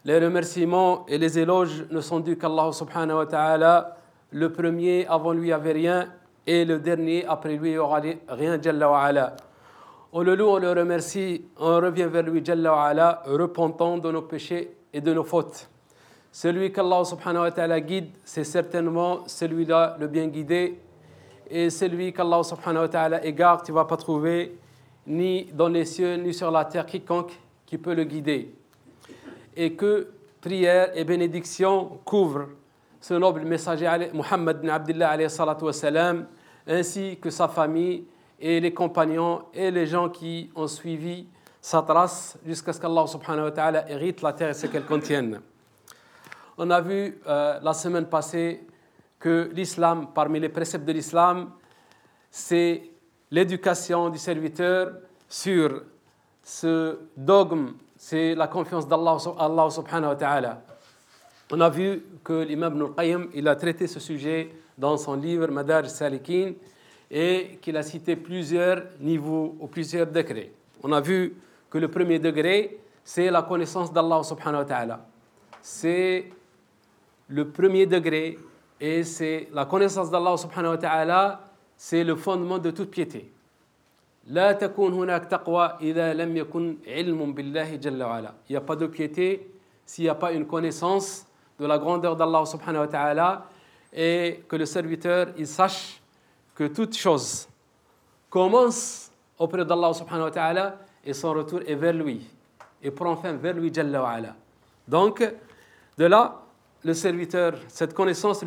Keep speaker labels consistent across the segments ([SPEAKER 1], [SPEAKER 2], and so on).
[SPEAKER 1] Les remerciements et les éloges ne sont dus qu'Allah subhanahu wa ta'ala. Le premier, avant lui, il n'y avait rien, et le dernier, après lui, il n'y aura rien, Jalla wa ala. On le loue, on le remercie, on revient vers lui, Jalla wa ala, repentant de nos péchés et de nos fautes. Celui qu'Allah subhanahu wa ta'ala guide, c'est certainement celui-là le bien guidé. Et celui qu'Allah subhanahu wa ta'ala égare, tu ne vas pas trouver ni dans les cieux, ni sur la terre, quiconque qui peut le guider. Et que prière et bénédiction couvrent ce noble messager Muhammad bin Abdullah alayhi salatu wa salam, ainsi que sa famille et les compagnons et les gens qui ont suivi sa trace jusqu'à ce qu'Allah subhanahu wa ta'ala hérite la terre et ce qu'elle contienne. On a vu la semaine passée que l'islam, parmi les préceptes de l'islam, c'est l'éducation du serviteur sur ce dogme, c'est la confiance d'Allah subhanahu wa ta'ala. On a vu que l'imam Ibn al-Qayyim, il a traité ce sujet dans son livre Madarij Salikin et qu'il a cité plusieurs niveaux ou plusieurs degrés. On a vu que le premier degré, c'est la connaissance d'Allah subhanahu wa ta'ala. C'est le premier degré et c'est la connaissance d'Allah subhanahu wa ta'ala, c'est le fondement de toute piété. لا تكون هناك تقوى إذا لم يكن علم بالله جل وعلا. Il n'y a pas de piété s'il n'y a pas une connaissance de la grandeur d'Allah subhanahu wa ta'ala et que le serviteur il sache que toute chose commence auprès d'Allah subhanahu wa ta'ala et son retour est vers lui et prend fin vers lui jalla wa ala. Donc de là le serviteur, cette connaissance va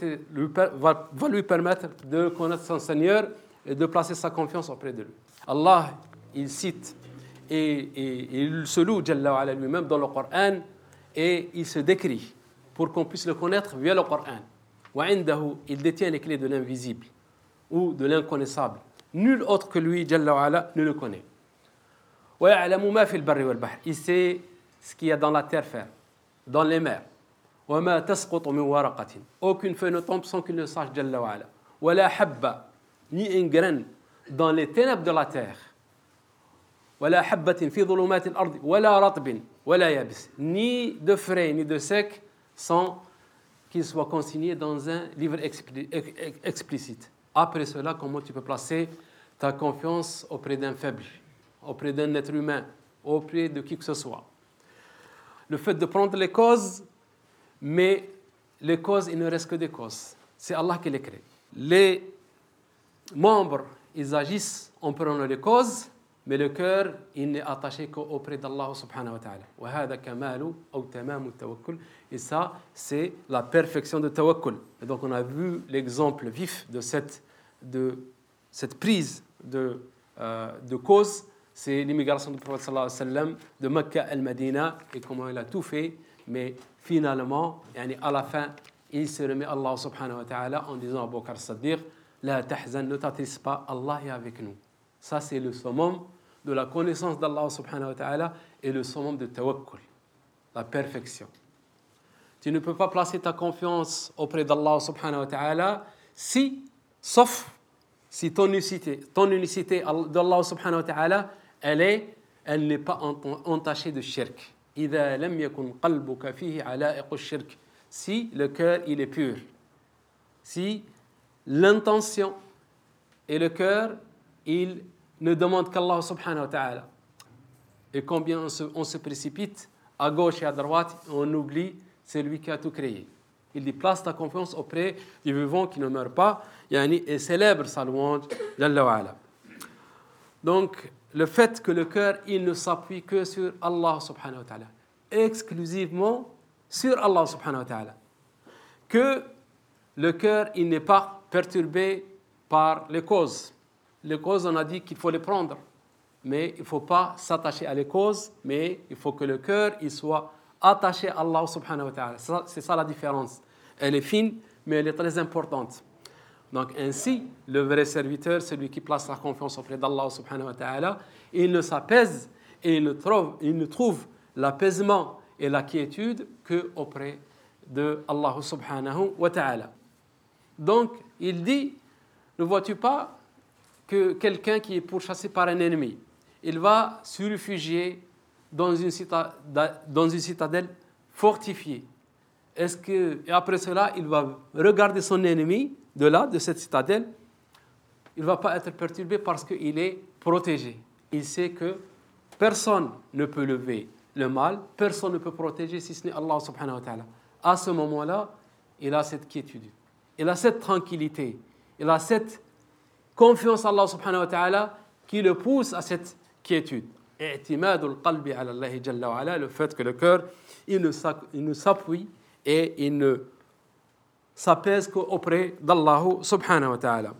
[SPEAKER 1] lui permettre de connaître son Seigneur et de placer sa confiance auprès de lui. Allah, il cite et il se loue Jalla wa ala lui-même dans le Coran et il se décrit pour qu'on puisse le connaître via le Coran. Wa indahu, il détient les clés de l'invisible ou de l'inconnaissable. Nul autre que lui, Jalla wa ala, ne le connaît. Wa ya'lamu ma fil barri wal bahr. Il sait ce qu'il y a dans la terre ferme, dans les mers. وما تسقط من ورقة. Aucune feuille ne tombe sans qu'il ne sache Jalla wa ala. ولا حبة, ni une graine dans les ténèbres de la terre. ولا حبة في ظلمات الأرض ولا رطب ولا يابس. Ni de frais ni de sec sans qu'il soit consigné dans un livre explicite. Après cela, comment tu peux placer ta confiance auprès d'un faible, auprès d'un être humain, auprès de qui que ce soit? Le fait de prendre les causes, mais les causes, il ne reste que des causes. C'est Allah qui les crée. Les membres, ils agissent en prenant les causes, mais le cœur, il n'est attaché qu'auprès d'Allah subhanahu wa ta'ala. وَهَذَا كَمَالُ أَوْ تَمَامُ التَّوَكُّلِ. Et ça, c'est la perfection de tawakkul. Et donc, on a vu l'exemple vif de cette prise de cause. C'est l'immigration du prophète sallallahu alayhi wa sallam de Mecca à Medina et comment il a tout fait. Mais finalement, à la fin, il se remet à Allah subhanahu wa ta'ala en disant à Abu Bakr as-Siddiq, la tahzan, ne t'attriste pas, Allah est avec nous. Ça, c'est le summum de la connaissance d'Allah subhanahu wa ta'ala et le summum de tawakkul, la perfection. Tu ne peux pas placer ta confiance auprès d'Allah subhanahu wa ta'ala sauf si ton unicité d'Allah subhanahu wa ta'ala, elle n'est pas entachée de shirk. إذا لم يكن قلبك فيه علائق الشرك. Si le cœur il est pur, si l'intention et le cœur il ne demandent qu'Allah subhanahu wa ta'ala. Et combien on se précipite à gauche et à droite, on oublie celui qui a tout créé. Il dit place ta confiance auprès du vivant qui ne meurt pas, et célèbre sa louange Jalla wa ala. Donc le fait que le cœur il ne s'appuie que sur Allah subhanahu wa ta'ala, exclusivement sur Allah subhanahu wa ta'ala, que le cœur il n'est pas perturbé par les causes. Les causes, on a dit qu'il faut les prendre, mais il ne faut pas s'attacher à les causes, mais il faut que le cœur il soit attaché à Allah subhanahu wa ta'ala. C'est ça la différence. Elle est fine, mais elle est très importante. Donc ainsi, le vrai serviteur, celui qui place sa confiance auprès d'Allah subhanahu wa ta'ala, il ne s'apaise et il ne trouve l'apaisement et la quiétude qu'auprès de Allah subhanahu wa ta'ala. Donc il dit, ne vois-tu pas que quelqu'un qui est pourchassé par un ennemi, il va se réfugier dans une citadelle fortifié. Et après cela, il va regarder son ennemi de cette citadelle. Il ne va pas être perturbé parce qu'il est protégé. Il sait que personne ne peut lever le mal, personne ne peut protéger si ce n'est Allah subhanahu wa ta'ala. À ce moment-là, il a cette quiétude, il a cette tranquillité, il a cette confiance en Allah subhanahu wa ta'ala qui le pousse à cette quiétude. I'timadul qalbi ala Allah jalla wa ala, le fait que le cœur, il ne s'appuie et il ne s'apaise qu'auprès d'Allah subhanahu wa ta'ala.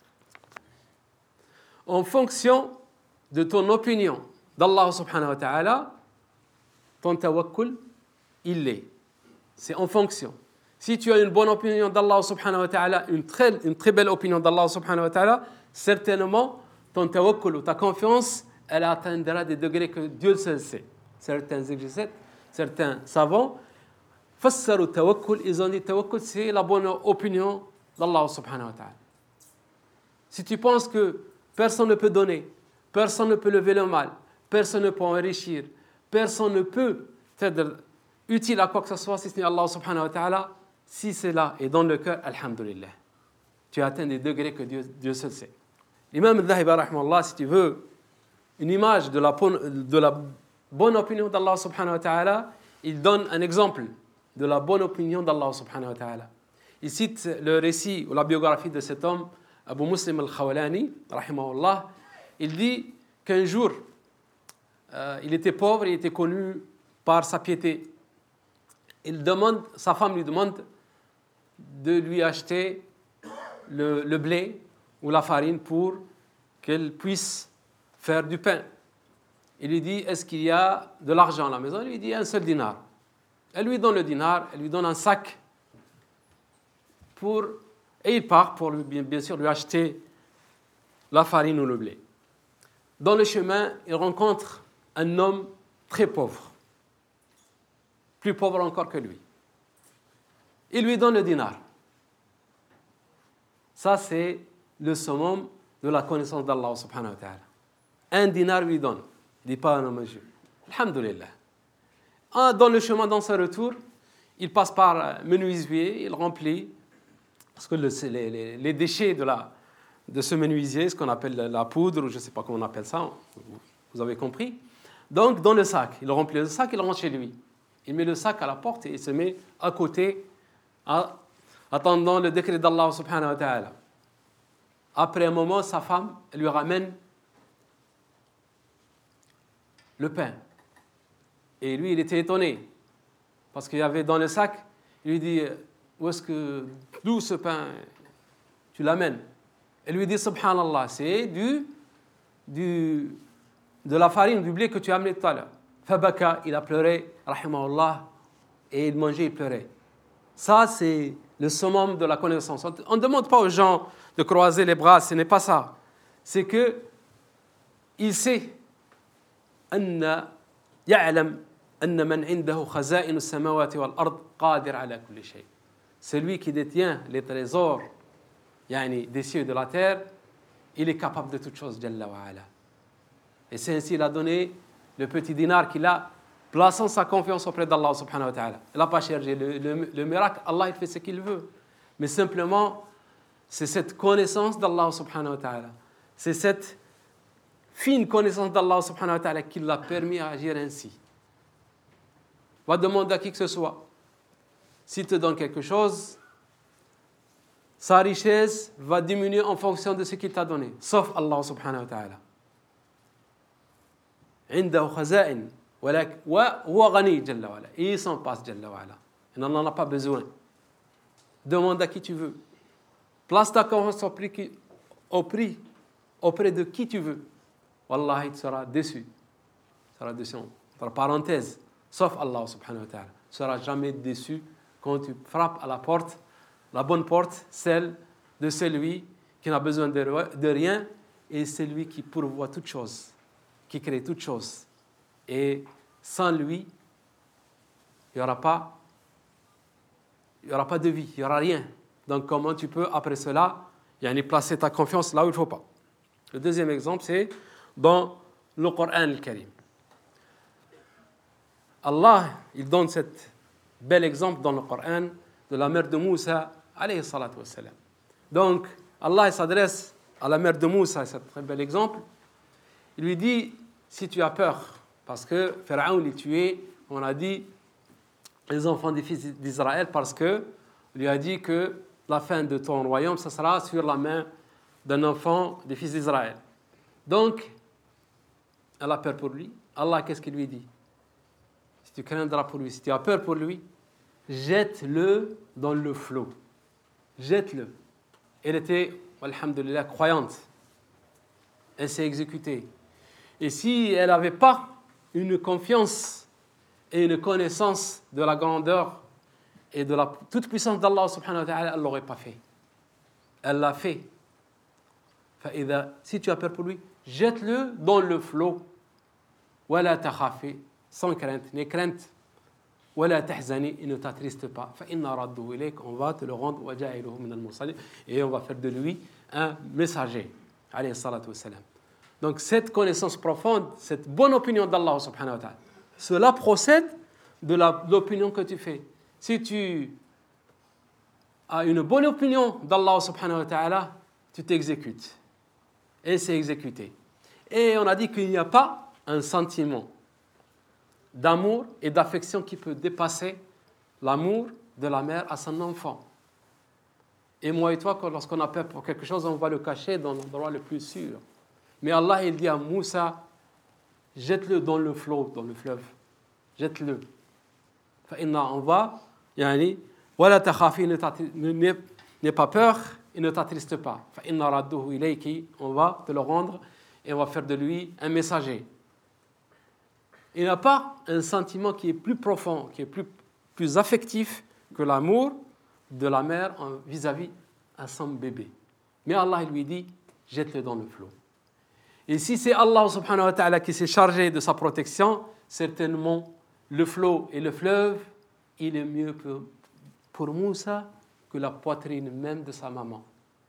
[SPEAKER 1] En fonction de ton opinion d'Allah subhanahu wa ta'ala, ton tawakkul, il l'est. C'est en fonction. Si tu as une bonne opinion d'Allah subhanahu wa ta'ala, une très belle opinion d'Allah subhanahu wa ta'ala, certainement ton tawakkul ou ta confiance, elle atteindra des degrés que Dieu seul sait. Certains exégètes, certains savants, fassaru tawakkul, ils ont dit tawakkul, c'est la bonne opinion d'Allah subhanahu wa ta'ala. Si tu penses que personne ne peut donner, personne ne peut lever le mal, personne ne peut enrichir, personne ne peut être utile à quoi que ce soit si ce n'est Allah subhanahu wa ta'ala, si cela est dans le cœur, alhamdulillah, tu atteins des degrés que Dieu seul sait. L'imam al-Dhahabi, rahimahullah, si tu veux une image de la bonne opinion d'Allah subhanahu wa ta'ala, il donne un exemple de la bonne opinion d'Allah subhanahu wa ta'ala. Il cite le récit ou la biographie de cet homme, Abu Muslim al-Khawlani, rahimahullah. Il dit qu'un jour, il était pauvre, il était connu par sa piété. Sa femme lui demande de lui acheter le blé ou la farine pour qu'elle puisse faire du pain. Il lui dit, est-ce qu'il y a de l'argent à la maison? Il lui dit, un seul dinar. Elle lui donne le dinar, elle lui donne un sac et il part pour bien sûr lui acheter la farine ou le blé. Dans le chemin, il rencontre un homme très pauvre, plus pauvre encore que lui. Il lui donne le dinar. Ça, c'est le summum de la connaissance d'Allah subhanahu wa ta'ala. Un dinar lui donne, dit pas un homme Dieu. Alhamdulillah. Dans le chemin, dans son retour, il passe par menuisier, il remplit, parce que les déchets de ce menuisier, ce qu'on appelle la poudre, ou je ne sais pas comment on appelle ça, vous avez compris. Donc, dans le sac, il remplit le sac, il rentre chez lui. Il met le sac à la porte et il se met à côté, attendant le décret d'Allah subhanahu wa ta'ala. Après un moment, sa femme lui ramène le pain. Et lui, il était étonné, parce qu'il y avait dans le sac, il lui dit, d'où ce pain tu l'amènes? Elle lui dit, subhanallah, c'est de la farine, du blé que tu as amené tout à l'heure. Fabaka, il a pleuré, rahimahullah, et il mangeait, il pleurait. Ça, c'est le summum de la connaissance. On ne demande pas aux gens de croiser les bras, ce n'est pas ça. C'est que il sait يعلم أن من عنده خزائن السماوات والأرض قادر على كل شيء. Celui qui détient les trésors des cieux et de la terre, il est capable de toutes choses, Jalla wa ala. Et c'est ainsi qu'il a donné le petit dinar qu'il a, plaçant sa confiance auprès d'Allah subhanahu wa ta'ala. Il n'a pas cherché le miracle, Allah il fait ce qu'il veut. Mais simplement, c'est cette connaissance d'Allah subhanahu wa ta'ala. C'est cette fine connaissance d'Allah subhanahu wa ta'ala qui l'a permis d'agir ainsi. Va demander à qui que ce soit. S'il te donne quelque chose, sa richesse va diminuer en fonction de ce qu'il t'a donné, sauf Allah subhanahu wa ta'ala. عنده خزائن وهو غني جل وعلا. Il s'en passe جل وعلا. Il n'en a pas besoin. Demande à qui tu veux. Place ta confiance auprès de qui tu veux. Wallahi, tu seras déçu. Tu seras déçu. Entre parenthèses, sauf Allah subhanahu wa ta'ala. Tu ne seras jamais déçu quand tu frappes à la porte, la bonne porte, celle de celui qui n'a besoin de rien et celui qui pourvoit toutes choses, qui crée toutes choses. Et sans lui, il n'y aura pas de vie, il n'y aura rien. Donc comment tu peux, après cela, placer ta confiance là où il ne faut pas. Le deuxième exemple, c'est dans le Coran al-Karim. Allah, il donne cette bel exemple dans le Coran de la mère de Moussa, alayhi salatu wassalam. Donc, Allah s'adresse à la mère de Moussa, c'est un très bel exemple. Il lui dit, si tu as peur, parce que Pharaon il tuait, on a dit, les enfants des fils d'Israël, parce que lui a dit que la fin de ton royaume, ce sera sur la main d'un enfant des fils d'Israël. Donc, elle a peur pour lui. Allah, qu'est-ce qu'il lui dit? Si tu craindras pour lui, si tu as peur pour lui, jette-le dans le flot. Jette-le. Elle était, alhamdoulilah, croyante. Elle s'est exécutée. Et si elle n'avait pas une confiance et une connaissance de la grandeur et de la toute-puissance d'Allah subhanahu wa ta'ala, elle ne l'aurait pas fait. Elle l'a fait. Si tu as peur pour lui, jette-le dans le flot. Wala takhafi, sans crainte, n'aie crainte. Wala tahzani, et ne t'attriste pas. Fa inna radduhu ilayk, on va te le rendre, wa ja'iluhu min al-mursalin, et on va faire de lui un messager. Alayhi salatu wassalam. Donc cette connaissance profonde, cette bonne opinion d'Allah subhanahu wa ta'ala, cela procède de l'opinion que tu fais. Si tu as une bonne opinion d'Allah subhanahu wa ta'ala, tu t'exécutes. Et c'est exécuté. Et on a dit qu'il n'y a pas un sentiment d'amour et d'affection qui peut dépasser l'amour de la mère à son enfant. Et moi et toi, lorsqu'on a peur pour quelque chose, on va le cacher dans l'endroit le plus sûr. Mais Allah, il dit à Moussa, jette-le dans le flot, dans le fleuve. Jette-le. On va, wala takhafi, n'aie pas peur et ne t'attriste pas. On va te le rendre et on va faire de lui un messager. Il n'y a pas un sentiment qui est plus profond, qui est plus affectif que l'amour de la mère vis-à-vis à son bébé. Mais Allah il lui dit, jette-le dans le flot. Et si c'est Allah subhanahu wa ta'ala qui s'est chargé de sa protection, certainement le flot et le fleuve, il est mieux pour Moussa que la poitrine même de sa maman.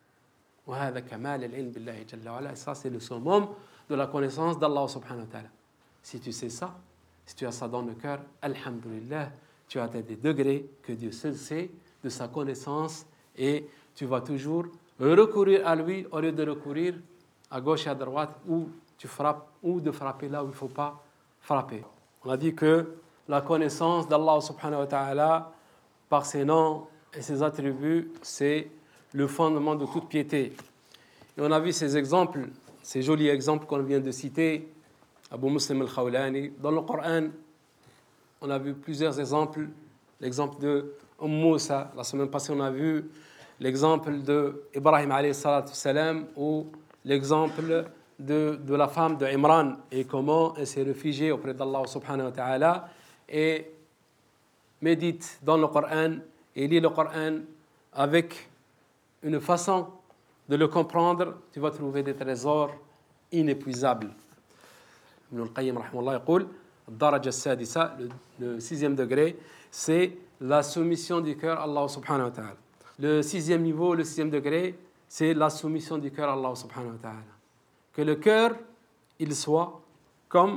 [SPEAKER 1] Et ça, c'est le summum de la connaissance d'Allah subhanahu wa ta'ala. Si tu sais ça, si tu as ça dans le cœur, alhamdulillah, tu as des degrés que Dieu seul sait de sa connaissance et tu vas toujours recourir à lui au lieu de recourir à gauche et à droite où tu frappes ou de frapper là où il ne faut pas frapper. On a dit que la connaissance d'Allah subhanahu wa ta'ala par ses noms et ses attributs, c'est le fondement de toute piété. Et on a vu ces exemples, ces jolis exemples qu'on vient de citer, Abu Muslim al-Khawlani. Dans le Coran, on a vu plusieurs exemples. L'exemple de Moussa, la semaine passée, on a vu l'exemple d'Ibrahim alayhi salatu salam ou l'exemple de la femme de Imran et comment elle s'est réfugiée auprès d'Allah subhanahu wa ta'ala et médite dans le Coran et lit le Coran avec une façon de le comprendre, tu vas trouver des trésors inépuisables. Ibn al-Qayyim rahimahullah يقول الدرجة السادسة, le sixième degré, c'est la soumission du cœur à Allah subhanahu wa ta'ala. Le sixième niveau, le sixième degré, c'est la soumission du cœur à Allah subhanahu wa ta'ala. Que le cœur, il soit comme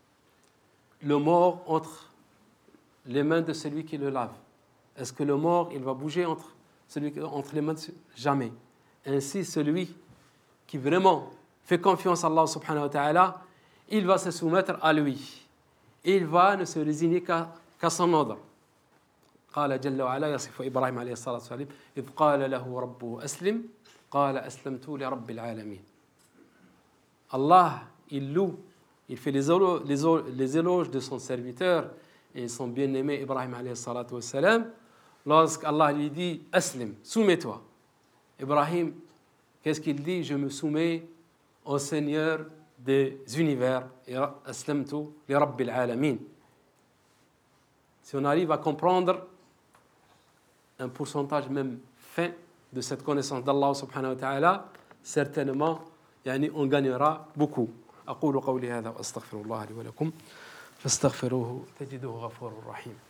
[SPEAKER 1] le mort entre les mains de celui qui le lave. Est-ce que le mort, il va bouger entre les mains de jamais. Ainsi, celui qui vraiment fait confiance à Allah subhanahu wa ta'ala, il va se soumettre à lui. Il va ne se résigner qu'à son ordre. قال جل وعلا يصف إبراهيم عليه الصلاة والسلام إذ قال له ربه أسلم قال أسلمت لرب العالمين. Allah, il loue, il fait les éloges de son serviteur et son bien-aimé Ibrahim alayhi salatu wassalam. Lorsqu'Allah lui dit Aslim, soumets-toi. Ibrahim, qu'est-ce qu'il dit? Je me soumets au Seigneur des univers. Aslamtu li rabbil alamin. Si on arrive à comprendre un pourcentage même fin de cette connaissance d'Allah subhanahu wa ta'ala, certainement on gagnera beaucoup. أقول قولي هذا وأستغفر الله لي ولكم فاستغفروه تجدوه غفور رحيم.